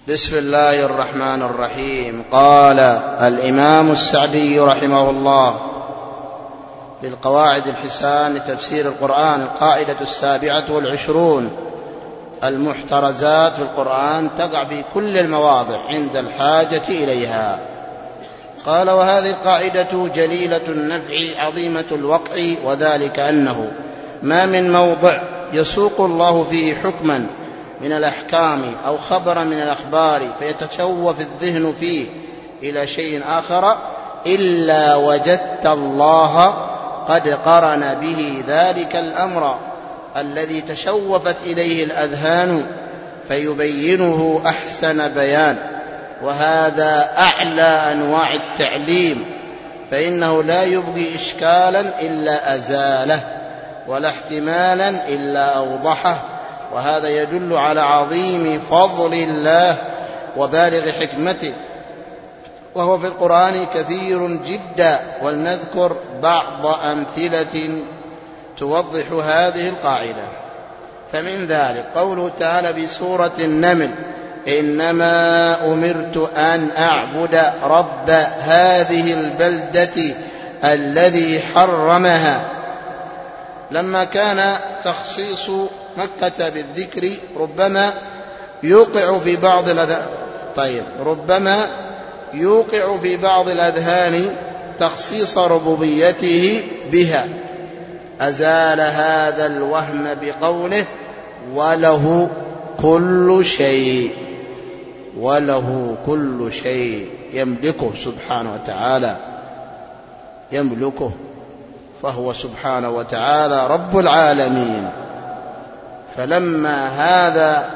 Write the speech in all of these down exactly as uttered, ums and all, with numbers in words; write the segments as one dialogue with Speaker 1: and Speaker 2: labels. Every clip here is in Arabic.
Speaker 1: بسم الله الرحمن الرحيم. قال الإمام السعدي رحمه الله بالقواعد الحسان لتفسير القرآن: القاعدة السابعة والعشرون: المحترزات في القرآن تقع في كل المواضع عند الحاجة إليها. قال: وهذه القاعدة جليلة النفع عظيمة الوقع، وذلك أنه ما من موضع يسوق الله فيه حكما من الأحكام أو خبرا من الأخبار فيتشوف الذهن فيه إلى شيء آخر إلا وجدت الله قد قرن به ذلك الأمر الذي تشوفت إليه الأذهان فيبينه أحسن بيان. وهذا أعلى أنواع التعليم، فإنه لا يبغي إشكالا إلا أزاله، ولا احتمالا إلا أوضحه. وهذا يدل على عظيم فضل الله وبالغ حكمته، وهو في القرآن كثير جدا. ولنذكر بعض أمثلة توضح هذه القاعدة. فمن ذلك قوله تعالى في سورة النمل: إنما أمرت أن أعبد رب هذه البلدة الذي حرمها. لما كان تخصيص مكة بالذكر ربما يوقع في بعض الأذهان طيب ربما يوقع في بعض الأذهان تخصيص ربوبيته بها، أزال هذا الوهم بقوله: وله كل شيء. وله كل شيء يملكه سبحانه وتعالى، يملكه، فهو سبحانه وتعالى رب العالمين. فلما هذا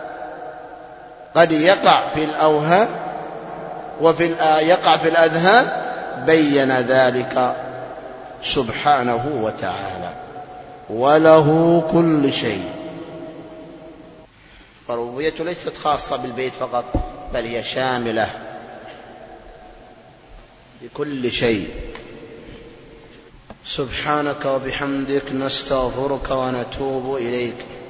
Speaker 1: قد يقع في الأوهام وفي يقع في الأذهان بين ذلك سبحانه وتعالى. وله كل شيء. فربوبيته ليست خاصة بالبيت فقط، بل هي شاملة بكل شيء. سبحانك وبحمدك نستغفرك ونتوب إليك.